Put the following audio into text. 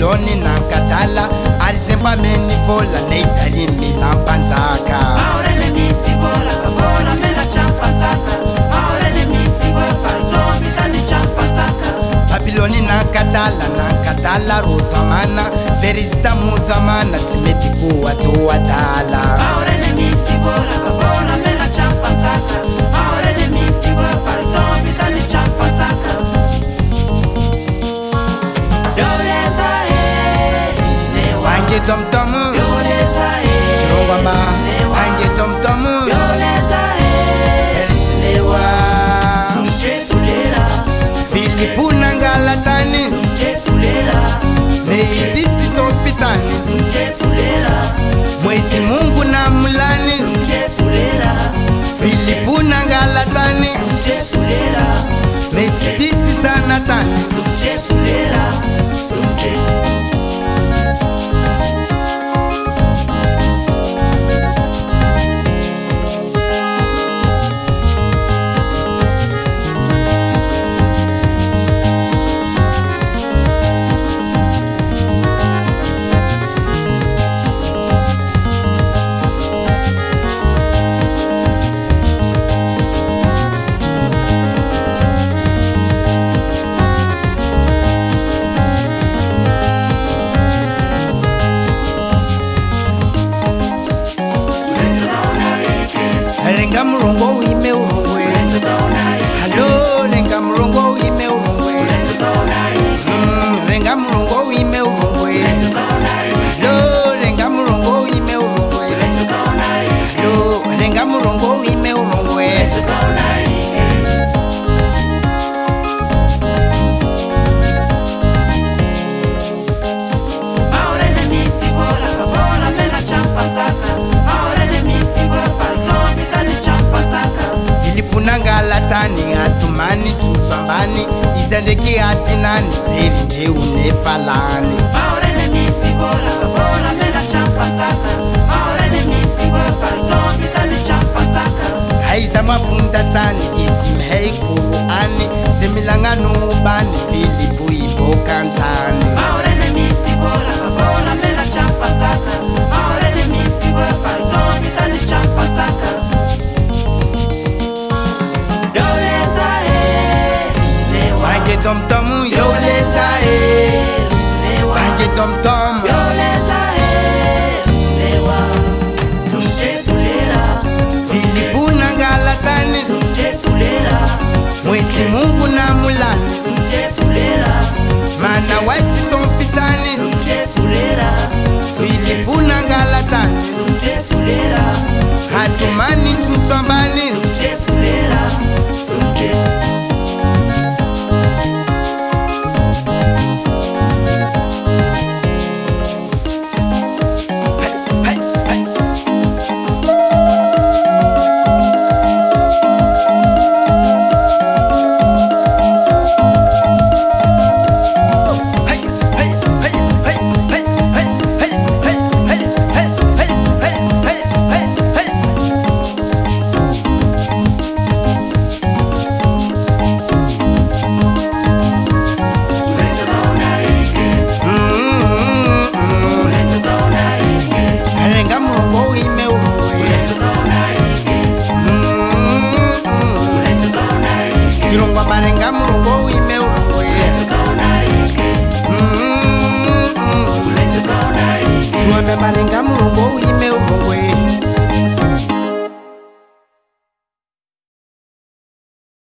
Babiloni na Katala alisemba meni vola neizalimi na mpanzaka Aurele misi vola kavola mena champataka Aurele misi vola pardomi tani champataka Babiloni na Katala rothamana Verizita muthamana Tsimeti kuwa tuwa dala Aurele misi vola kavola mena champataka Aurele misi vola pardomi tani champataka Yoleza Wange tom tom Yoleza Sirongwama Wange tom tom Yoleza Elsinewa Sumche fulera Filipuna ngalatani Sumche fulera Neiziti topitani Sumche fulera Mwezi Mungu na mulani Sumche fulera Filipuna ngalatani Sumche fulera Neiziti sana tani Sumche fulera Sumche Renga murongo uime urungwe Hello renga murongo uime urungwe Renga murongo uime urungwe Hello renga murongo uime urungwe Hello renga murongo uime urungwe Aurele misi vola kavola mena champataka Aurele misi vola pardomi tani champataka Filipuna ngalatani atumani tutsambani Izandeki atinani zeri nje unefalani Aurele misi vola kavola mena champataka Aurele misi vola pardomi tani champataka Haisa mafunda sani isimhei Kuruani Zemilanganu ubani Filipu ibo kantani Aurele misi vola kavola mena champataka Aurele misi vola pardomi tani champataka Yoleza Wange tom tom yoleza Wange tom tom Yoleza Sumche fulera Filipuna ngalatani Sumche fulera Mwezi Mungu na mulani Sumche fulera Mana waiti tompitani Sumche fulera Filipuna ngalatani Sumche fulera Hatumani tutsambani Sumche fulera Sumche Hey, hey. Hey, hey, hey, hey, hey, hey, hey, hey, hey, hey, hey, hey, hey, hey. Renga murongo uime urungwe Sirongwa marenga murongo